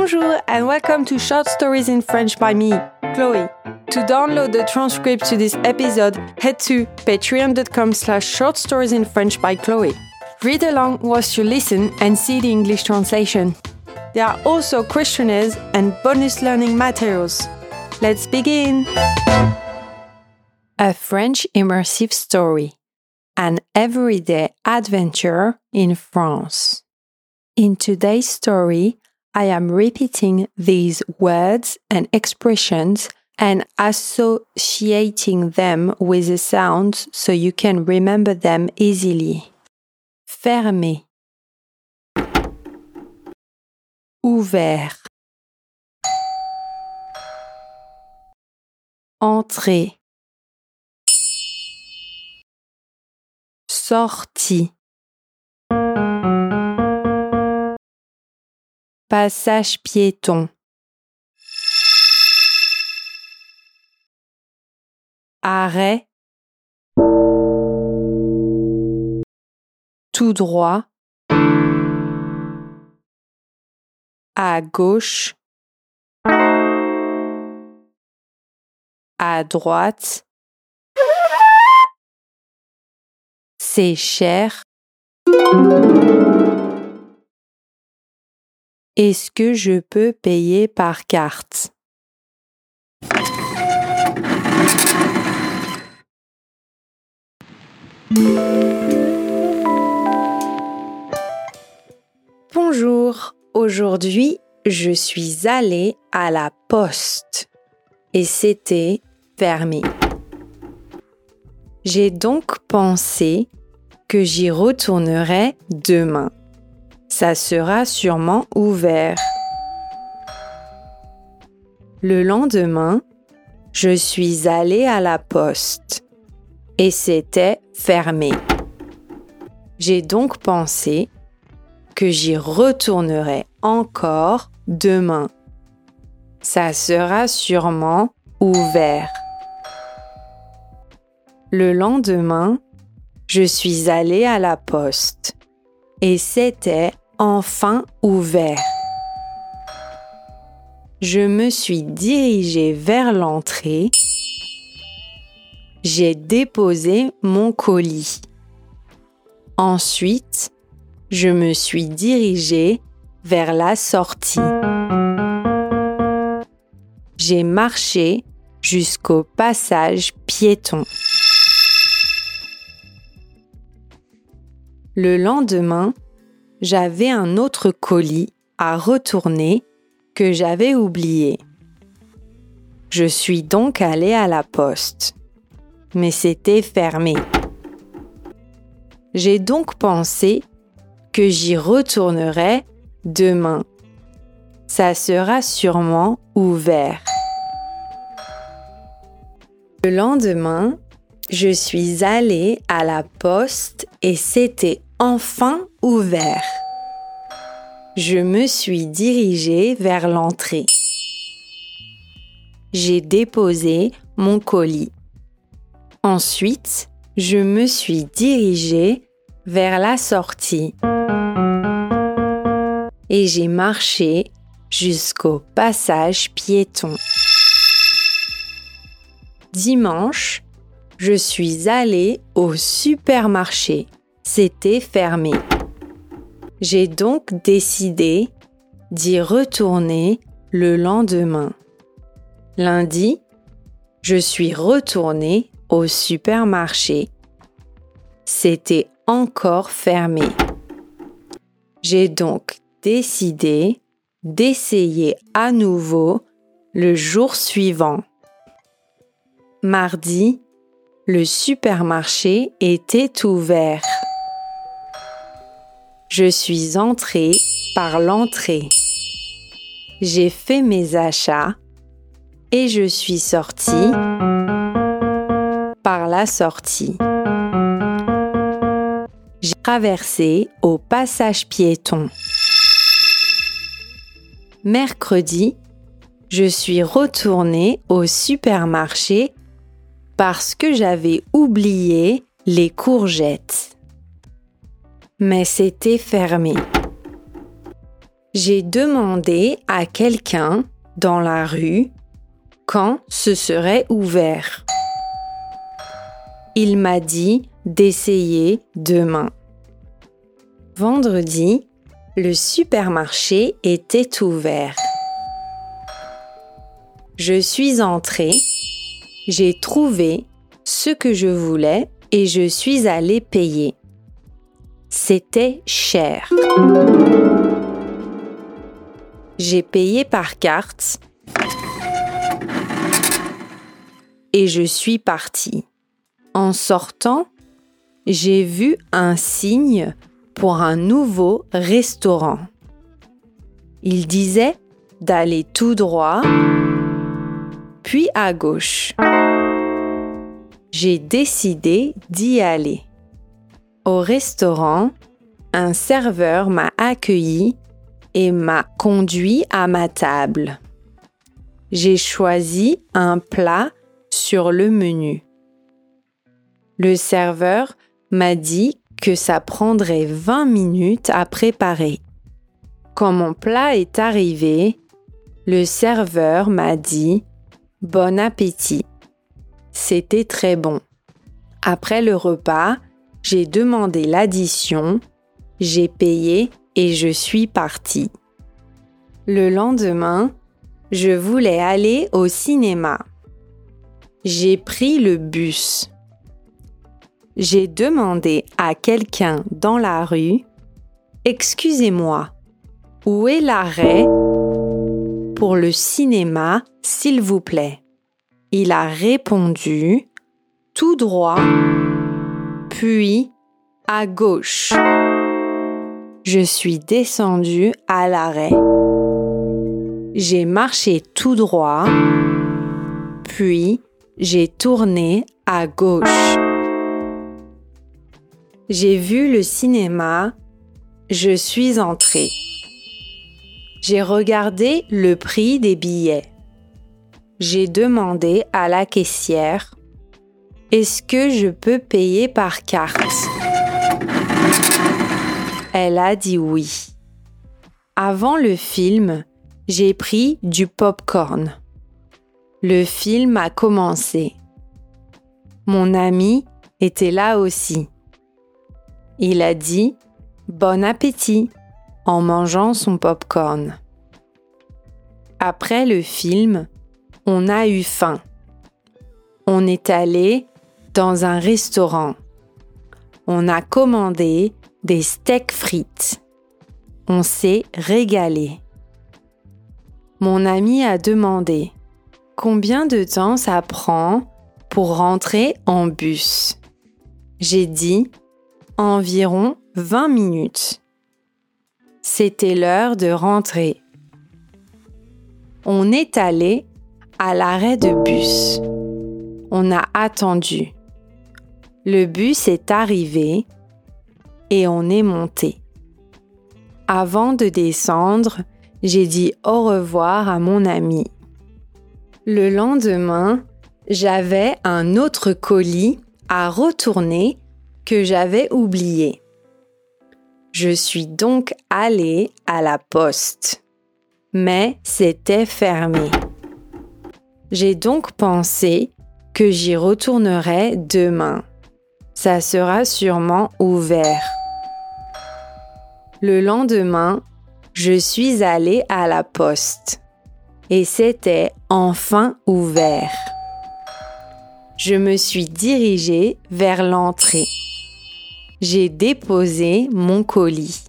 Bonjour and welcome to Short Stories in French by me, Chloe. To download the transcript to this episode, head to patreon.com/shortstoriesinfrench by Chloe. Read along whilst you listen and see the English translation. There are also questionnaires and bonus learning materials. Let's begin! A French immersive story. An everyday adventure in France. In today's story, I am repeating these words and expressions and associating them with the sounds so you can remember them easily. Fermé. Ouvert. Entrée. Sortie. Passage piéton. Arrêt. Tout droit. À gauche. À droite. C'est cher. Est-ce que je peux payer par carte? Bonjour, aujourd'hui, je suis allée à la poste et c'était fermé. J'ai donc pensé que j'y retournerai demain. Ça sera sûrement ouvert. Le lendemain, je suis allée à la poste et c'était fermé. J'ai donc pensé que j'y retournerai encore demain. Ça sera sûrement ouvert. Le lendemain, je suis allée à la poste et c'était enfin ouvert. Je me suis dirigée vers l'entrée. J'ai déposé mon colis. Ensuite, je me suis dirigée vers la sortie. J'ai marché jusqu'au passage piéton. Le lendemain, j'avais un autre colis à retourner que j'avais oublié. Je suis donc allée à la poste, mais c'était fermé. J'ai donc pensé que j'y retournerai demain. Ça sera sûrement ouvert. Le lendemain, je suis allée à la poste et c'était enfin ouvert. Je me suis dirigée vers l'entrée. J'ai déposé mon colis. Ensuite, je me suis dirigée vers la sortie. Et j'ai marché jusqu'au passage piéton. Dimanche, je suis allée au supermarché. C'était fermé. J'ai donc décidé d'y retourner le lendemain. Lundi, je suis retournée au supermarché. C'était encore fermé. J'ai donc décidé d'essayer à nouveau le jour suivant. Mardi, le supermarché était ouvert. Je suis entrée par l'entrée. J'ai fait mes achats et je suis sortie par la sortie. J'ai traversé au passage piéton. Mercredi, je suis retournée au supermarché parce que j'avais oublié les courgettes. Mais c'était fermé. J'ai demandé à quelqu'un dans la rue quand ce serait ouvert. Il m'a dit d'essayer demain. Vendredi, le supermarché était ouvert. Je suis entrée, j'ai trouvé ce que je voulais et je suis allée payer. C'était cher. J'ai payé par carte et je suis partie. En sortant, j'ai vu un signe pour un nouveau restaurant. Il disait d'aller tout droit, puis à gauche. J'ai décidé d'y aller. Au restaurant, un serveur m'a accueilli et m'a conduit à ma table. J'ai choisi un plat sur le menu. Le serveur m'a dit que ça prendrait 20 minutes à préparer. Quand mon plat est arrivé, le serveur m'a dit « Bon appétit ». C'était très bon. Après le repas, j'ai demandé l'addition, j'ai payé et je suis partie. Le lendemain, je voulais aller au cinéma. J'ai pris le bus. J'ai demandé à quelqu'un dans la rue « Excusez-moi, où est l'arrêt pour le cinéma, s'il vous plaît ?» Il a répondu « Tout droit, puis à gauche ». Je suis descendue à l'arrêt. J'ai marché tout droit, puis j'ai tourné à gauche. J'ai vu le cinéma, je suis entrée. J'ai regardé le prix des billets. J'ai demandé à la caissière « Est-ce que je peux payer par carte ?» Elle a dit oui. Avant le film, j'ai pris du popcorn. Le film a commencé. Mon ami était là aussi. Il a dit « Bon appétit » en mangeant son popcorn. Après le film, on a eu faim. On est allé dans un restaurant. On a commandé des steaks frites. On s'est régalé. Mon ami a demandé « Combien de temps ça prend pour rentrer en bus ?» J'ai dit « Environ 20 minutes ». C'était l'heure de rentrer. On est allé à l'arrêt de bus. On a attendu. Le bus est arrivé et on est monté. Avant de descendre, j'ai dit au revoir à mon ami. Le lendemain, j'avais un autre colis à retourner que j'avais oublié. Je suis donc allée à la poste, mais c'était fermé. J'ai donc pensé que j'y retournerai demain. Ça sera sûrement ouvert. Le lendemain, je suis allée à la poste et c'était enfin ouvert. Je me suis dirigée vers l'entrée. J'ai déposé mon colis.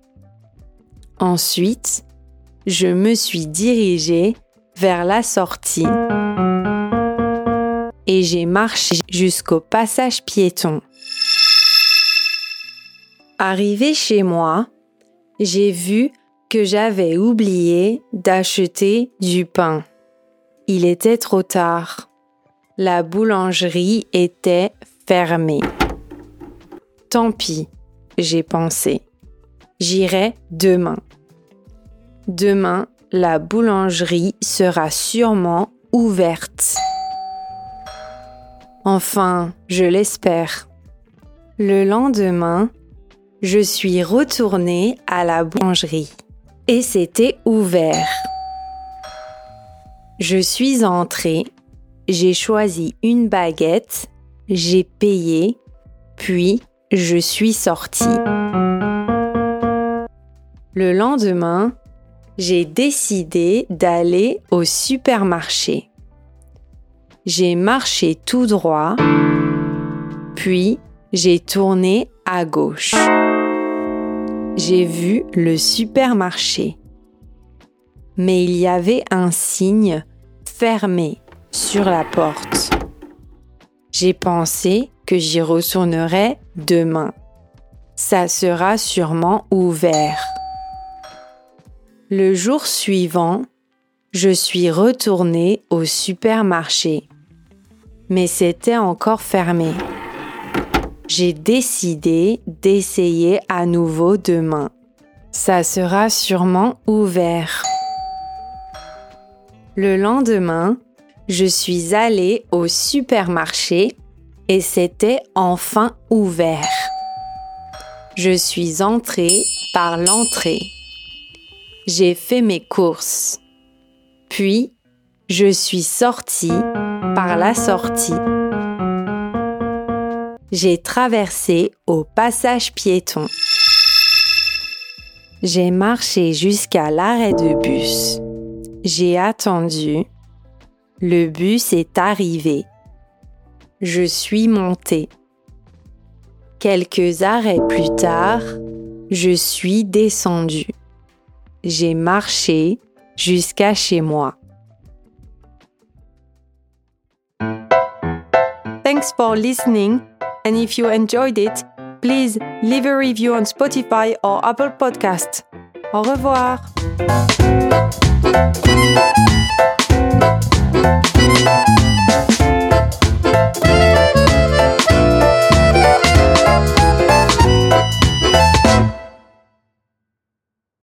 Ensuite, je me suis dirigée vers la sortie et j'ai marché jusqu'au passage piéton. Arrivée chez moi, j'ai vu que j'avais oublié d'acheter du pain. Il était trop tard. La boulangerie était fermée. Tant pis, j'ai pensé. J'irai demain. Demain, la boulangerie sera sûrement ouverte. Enfin, je l'espère. Le lendemain, je suis retournée à la boulangerie. et c'était ouvert. Je suis entrée, j'ai choisi une baguette, j'ai payé, puis je suis sortie. Le lendemain, j'ai décidé d'aller au supermarché. J'ai marché tout droit, puis j'ai tourné à gauche. J'ai vu le supermarché, mais il y avait un signe fermé sur la porte. J'ai pensé que j'y retournerai demain. Ça sera sûrement ouvert. Le jour suivant, je suis retournée au supermarché, mais c'était encore fermé. J'ai décidé d'essayer à nouveau demain. Ça sera sûrement ouvert. Le lendemain, je suis allée au supermarché et c'était enfin ouvert. Je suis entrée par l'entrée. J'ai fait mes courses. Puis, je suis sortie par la sortie. J'ai traversé au passage piéton. J'ai marché jusqu'à l'arrêt de bus. J'ai attendu. Le bus est arrivé. Je suis montée. Quelques arrêts plus tard, je suis descendue. J'ai marché jusqu'à chez moi. Thanks for listening, and if you enjoyed it, please leave a review on Spotify or Apple Podcasts. Au revoir.